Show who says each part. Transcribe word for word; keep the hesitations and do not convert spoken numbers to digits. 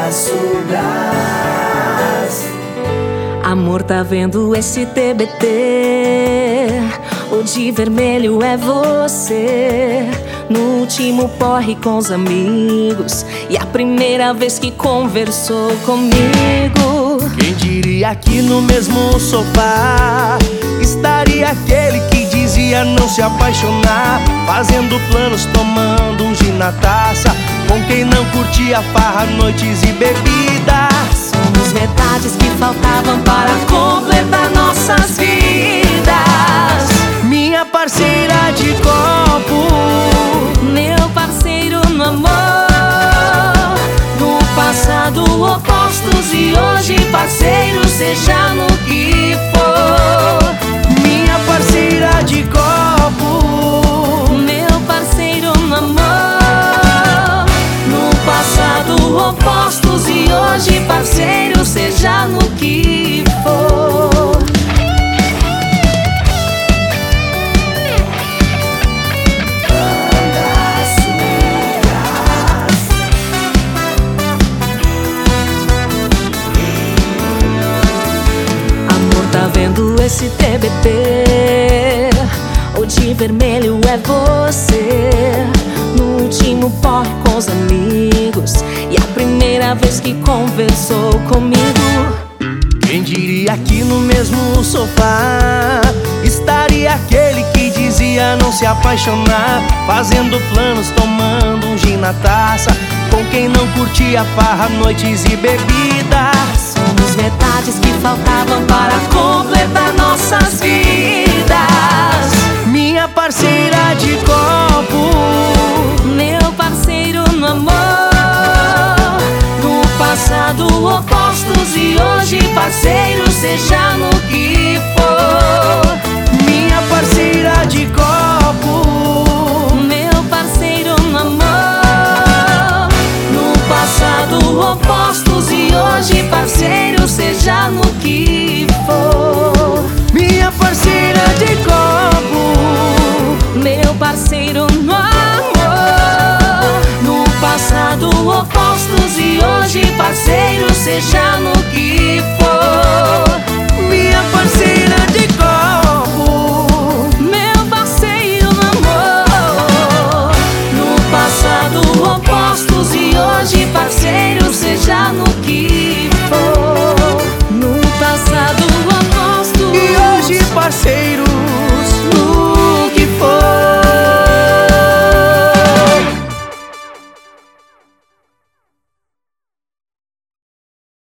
Speaker 1: abraço, Brás.
Speaker 2: Amor, tá vendo esse T B T? O de vermelho é você. No último porre com os amigos, e a primeira vez que conversou comigo.
Speaker 1: Quem diria que no mesmo sofá estaria aquele que dizia não se apaixonar, fazendo planos, tomando um gin na taça, com quem não curtia farra, noites e bebida.
Speaker 2: Somos metades que faltavam para completar nossas vidas.
Speaker 1: Minha parceira de copo,
Speaker 2: meu parceiro no amor. No passado opostos e hoje parceiros, seja no que for.
Speaker 1: minha parceira de copo,
Speaker 2: meu parceiro no amor. No passado opostos e hoje parceiros, seja no que for. Esse T B T, o de vermelho é você. No último porre com os amigos, e a primeira vez que conversou comigo.
Speaker 1: Quem diria que no mesmo sofá estaria aquele que dizia não se apaixonar, fazendo planos, tomando um gin na taça, com quem não curtia farra, noites e bebida.
Speaker 2: Somos metades que faltavam para completar nossas vidas.
Speaker 1: Minha parceira de copo,
Speaker 2: meu parceiro no amor. No passado opostos e hoje parceiros, seja no que for.
Speaker 1: minha parceira de copo,
Speaker 2: meu parceiro no amor. No passado opostos e hoje parceiros, seja no que for.
Speaker 1: minha parceira de copo,
Speaker 2: meu parceiro no amor. No passado opostos e hoje parceiros, seja no que for.
Speaker 1: minha parceira de copo,
Speaker 2: meu parceiro no amor. No passado opostos e hoje parceiros, seja no que